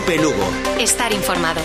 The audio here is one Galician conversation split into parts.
Cope Lugo. Estar informado.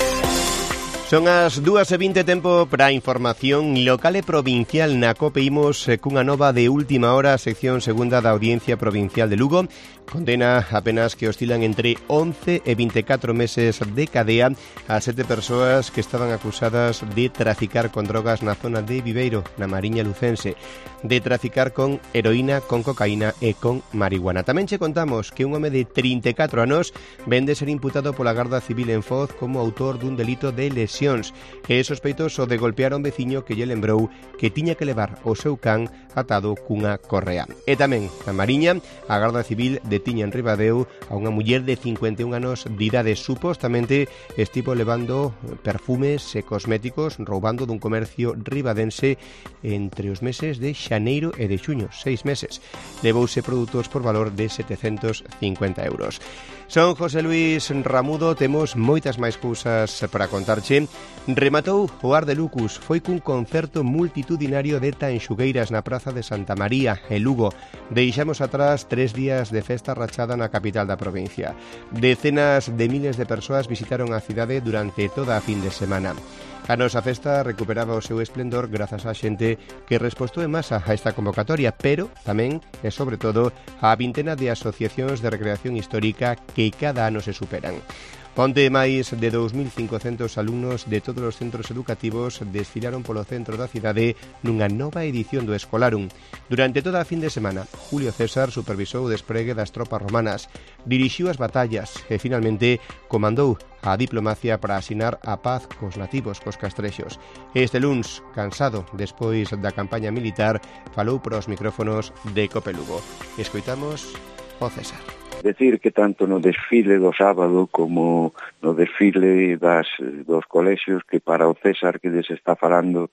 Son as 2:20, tempo para a información local e provincial na COPE. Imos cunha nova de última hora, a sección segunda da Audiencia Provincial de Lugo. Condena a penas que oscilan entre 11 e 24 meses de cadea a 7 persoas que estaban acusadas de traficar con drogas na zona de Viveiro, na Mariña Lucense, de traficar con heroína, con cocaína e con marihuana. Tamén che contamos que un home de 34 anos vende ser imputado pola Garda Civil en Foz como autor dun delito de lesións e sospeitoso de golpear a un veciño que lle lembrou que tiña que levar o seu can atado cunha correa. E tamén na Mariña, a Garda Civil detiña en Ribadeo a unha muller de 51 anos de idade. Supostamente estivo levando perfumes e cosméticos roubando dun comercio ribadense entre os meses de xaneiro e de xuño, 6 meses. Levouse produtos por valor de 750 euros. Son José Luis Ramudo, temos moitas máis cousas para contarche. Rematou o Ar de Lucus, foi cun concerto multitudinario de Tanxugueiras na Praza de Santa María, en Lugo. Deixamos atrás 3 días de festa rachada na capital da provincia. Decenas de miles de persoas visitaron a cidade durante toda a fin de semana. A nosa festa recuperaba o seu esplendor grazas á xente que respostou en masa a esta convocatoria, pero tamén e sobre todo a vintena de asociacións de recreación histórica que cada ano se superan. Onte máis de 2.500 alumnos de todos os centros educativos desfilaron polo centro da cidade nunha nova edición do Escolarum. Durante toda a fin de semana, Julio César supervisou o despregue das tropas romanas, dirixiu as batallas e finalmente comandou a diplomacia para asinar a paz cos nativos, cos castrexos. Este luns, cansado despois da campaña militar, falou para os micrófonos de Cope Lugo. Escoitamos o César. Decir que tanto no desfile do sábado como no desfile dos colexios, que para o César que lles está falando,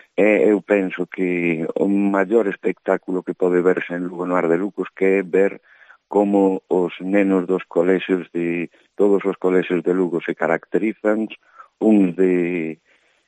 eu penso que o maior espectáculo que pode verse en Lugo no Ar de Lucos, que é ver como os nenos dos colexios, de todos os colexios de Lugo, se caracterizan, uns de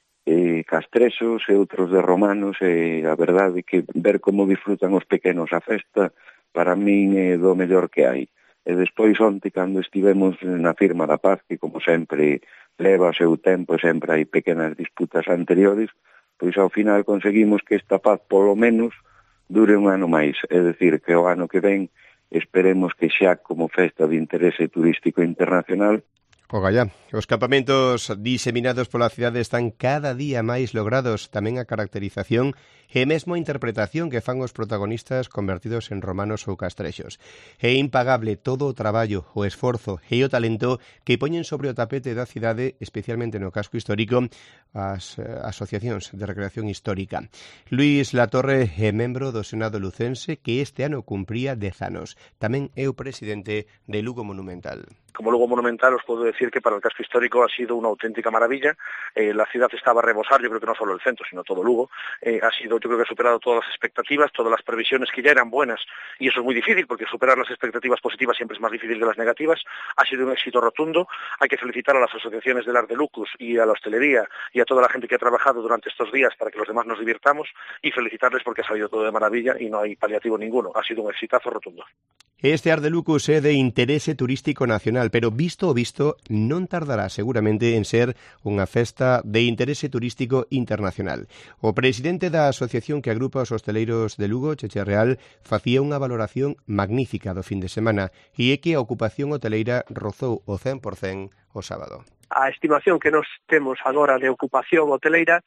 castrexos e outros de romanos, e a verdade que ver como disfrutan os pequenos a festa, para min é do mellor que hai. E despois onte, cando estivemos na firma da paz, que como sempre leva o seu tempo e sempre hai pequenas disputas anteriores, pois ao final conseguimos que esta paz polo menos dure un ano máis. É dicir, que o ano que ven esperemos que xa como festa de interese turístico internacional. Ogallá, os campamentos diseminados pola cidade están cada día máis logrados, tamén a caracterización e mesmo a interpretación que fan os protagonistas convertidos en romanos ou castrexos. É impagable todo o traballo, o esforzo e o talento que poñen sobre o tapete da cidade, especialmente no casco histórico, as asociacións de recreación histórica. Luís Latorre é membro do Senado lucense que este ano cumpría 10 anos. Tamén é o presidente de Lugo Monumental. Como Lugo Monumental os puedo decir que para el casco histórico ha sido una auténtica maravilla. La ciudad estaba a rebosar, yo creo que no solo el centro, sino todo Lugo. Ha sido, yo creo que ha superado todas las expectativas, todas las previsiones que ya eran buenas, y eso es muy difícil porque superar las expectativas positivas siempre es más difícil que las negativas. Ha sido un éxito rotundo. Hay que felicitar a las asociaciones del Ar de Lucus y a la hostelería y a toda la gente que ha trabajado durante estos días para que los demás nos divirtamos, y felicitarles porque ha salido todo de maravilla y no hay paliativo ninguno. Ha sido un exitazo rotundo. Este Ar de Lucus é de interese turístico nacional, pero visto o visto non tardará seguramente en ser unha festa de interese turístico internacional. O presidente da asociación que agrupa os hosteleiros de Lugo, Cheche Real, facía unha valoración magnífica do fin de semana e é que a ocupación hoteleira rozou o 100% o sábado. A estimación que nos temos agora de ocupación hoteleira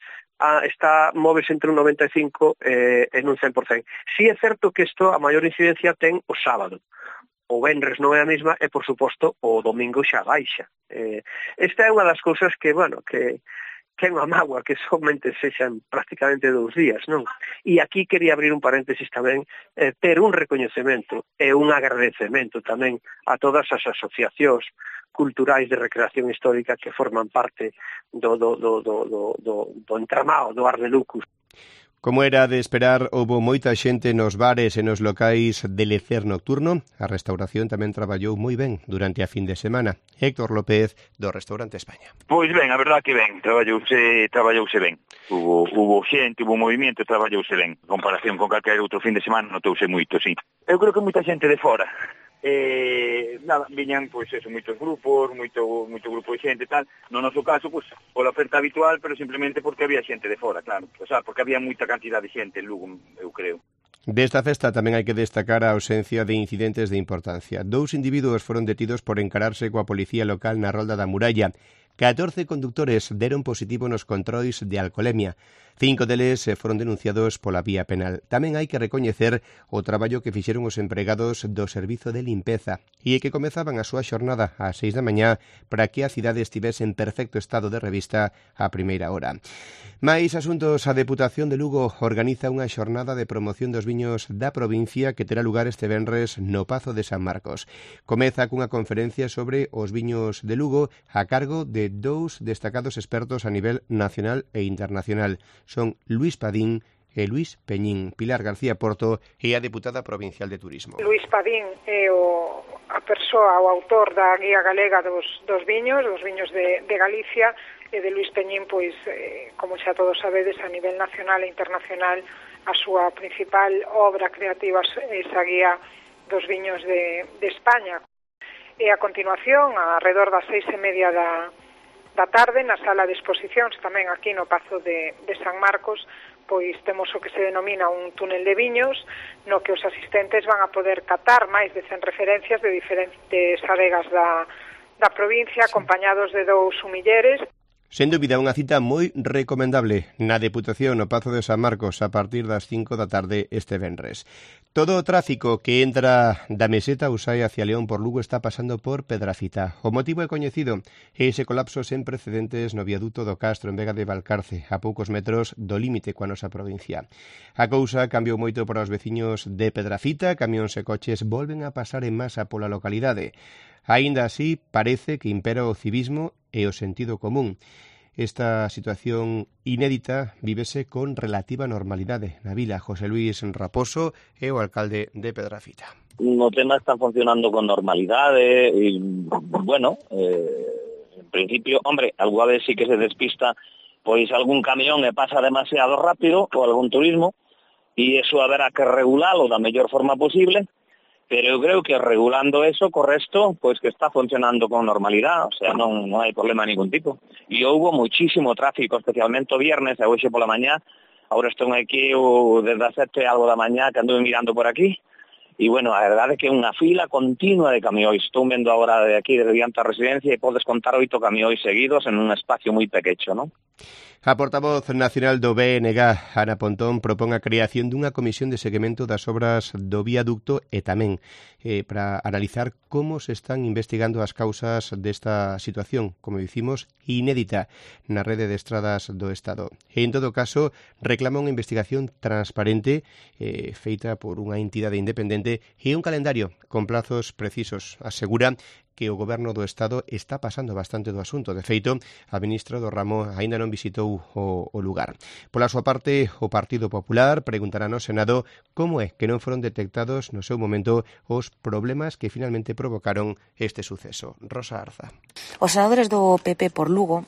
móvese entre un 95 e un 100%. Si é certo que isto a maior incidencia ten o sábado. O venres non é a mesma e, por suposto, o domingo xa baixa. Esta é unha das cousas que, que é unha mágoa que somente sexan prácticamente 2 días, non? E aquí quería abrir un paréntesis tamén, ter un recoñecemento e un agradecemento tamén a todas as asociacións culturais de recreación histórica que forman parte do entramado do Ar de Lucus. Como era de esperar, houbo moita xente nos bares e nos locais de lecer nocturno. A restauración tamén traballou moi ben durante a fin de semana. Héctor López, do Restaurante España. Pois ben, a verdad que ben, traballouse ben. Hubo xente, hubo movimento, traballouse ben. En comparación con calquer outro fin de semana notouse moito, sí. Eu creo que moita xente de fora. nada, viñan, pois, eso, moitos grupos, moito grupo de xente e tal. No noso caso, pois, pola oferta habitual, pero simplemente porque había xente de fora, claro. O sea, porque había moita cantidad de xente en Lugo, eu creo. Desta festa tamén hai que destacar a ausencia de incidentes de importancia. 2 individuos foron detidos por encararse coa policía local na Rolda da Muralla. 14 conductores deron positivo nos controis de alcolemia. 5 deles foron denunciados pola vía penal. Tamén hai que recoñecer o traballo que fixeron os empregados do servizo de limpeza e que comezaban a súa xornada ás 6 da mañá para que a cidade estivese en perfecto estado de revista á primeira hora. Mais asuntos, a Deputación de Lugo organiza unha xornada de promoción dos viños da provincia que terá lugar este venres no Pazo de San Marcos. Comeza cunha conferencia sobre os viños de Lugo a cargo de 2 destacados expertos a nivel nacional e internacional. Son Luís Padín e Luís Peñín. Pilar García Porto é a deputada provincial de Turismo. Luís Padín é a persoa, o autor da Guía Galega dos viños de Galicia, e de Luís Peñín, pois, como xa todos sabedes, a nivel nacional e internacional, a súa principal obra creativa é esa Guía dos viños de España. E a continuación, alrededor das 6:30 da tarde, na sala de exposicións, tamén aquí no Pazo de San Marcos, pois temos o que se denomina un túnel de viños, no que os asistentes van a poder catar máis de 100 referencias de diferentes adegas da provincia, acompañados de 2 sumilleres. Sen dúbida, unha cita moi recomendable na Deputación no Pazo de San Marcos a partir das 5 da tarde este venres. Todo o tráfico que entra da Meseta Usai hacia León por Lugo está pasando por Pedrafita. O motivo é coñecido, é ese colapso sen precedentes no viaduto do Castro en Vega de Valcarce, a poucos metros do límite coa nosa provincia. A cousa cambiou moito para os veciños de Pedrafita, camións e coches volven a pasar en masa pola localidade. Aínda así, parece que impera o civismo e o sentido común. Esta situación inédita vívese con relativa normalidade na vila. José Luis Raposo é o alcalde de Pedrafita. No tema están funcionando con normalidade e, bueno, en principio, hombre, alguna vez sí que se despista pois algún camión e pasa demasiado rápido ou algún turismo e eso haberá que regulalo da mellor forma posible. Pero eu creo que regulando eso, co resto, pois que está funcionando con normalidade, o sea, non hai problema de ningún tipo. E houve muchísimo tráfico, especialmente o viernes, e hoxe pola mañá, agora estou aquí desde as 7 algo da mañá, que anduve mirando por aquí, e, bueno, a verdade é que é unha fila continua de camións. Estou vendo agora de aquí, desde diante da residencia, e podes contar 8 camións seguidos en un espacio moi pequecho, non? A portavoz nacional do BNG, Ana Pontón, propón a creación dunha comisión de seguimento das obras do viaducto e tamén para analizar como se están investigando as causas desta situación, como dicimos, inédita na rede de estradas do Estado. E, en todo caso, reclama unha investigación transparente feita por unha entidade independente e un calendario con plazos precisos. Asegura que o Goberno do Estado está pasando bastante do asunto. De feito, a ministra do ramo aínda non visitou o lugar. Pola súa parte, o Partido Popular preguntará no Senado como é que non foron detectados no seu momento os problemas que finalmente provocaron este suceso. Rosa Arza. Os senadores do PP por Lugo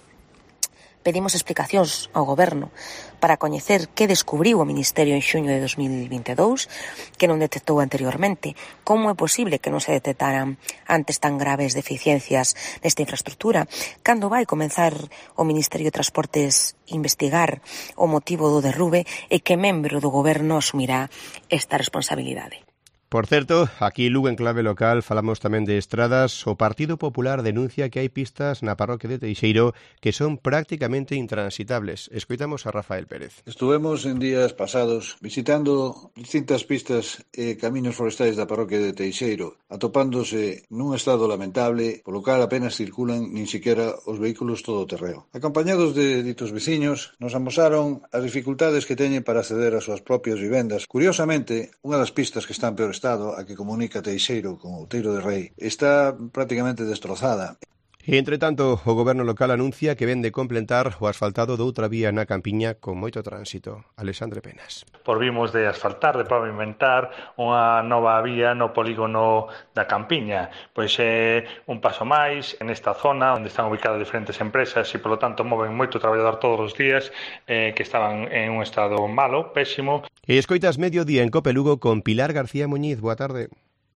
pedimos explicacións ao Goberno para coñecer que descubriu o Ministerio en xuño de 2022 que non detectou anteriormente. Como é posible que non se detectaran antes tan graves deficiencias nesta infraestructura? Cando vai comenzar o Ministerio de Transportes investigar o motivo do derrube e que membro do Goberno asumirá esta responsabilidade? Por certo, aquí en Lugo, en clave local, falamos tamén de estradas. O Partido Popular denuncia que hai pistas na parroquia de Teixeiro que son prácticamente intransitables. Escoitamos a Rafael Pérez. Estuvemos en días pasados visitando distintas pistas e camiños forestais da parroquia de Teixeiro, atopándose nun estado lamentable, polo cal apenas circulan nin siquiera os vehículos todoterreo. Acompañados de ditos veciños, nos amosaron as dificultades que teñen para acceder ás súas propias vivendas. Curiosamente, unha das pistas que está en peor estado, a que comunica Teixeiro con Outeiro de Rei, está prácticamente destrozada. E, entre tanto, o Goberno local anuncia que ven de completar o asfaltado doutra vía na Campiña con moito tránsito. Alexandre Penas. Vimos de asfaltar, de pavimentar unha nova vía no polígono da Campiña. Pois é un paso máis nesta zona onde están ubicadas diferentes empresas e, polo tanto, moven moito traballador todos os días que estaban en un estado malo, pésimo. E escoitas Mediodía en Cope Lugo con Pilar García Muñiz. Boa tarde.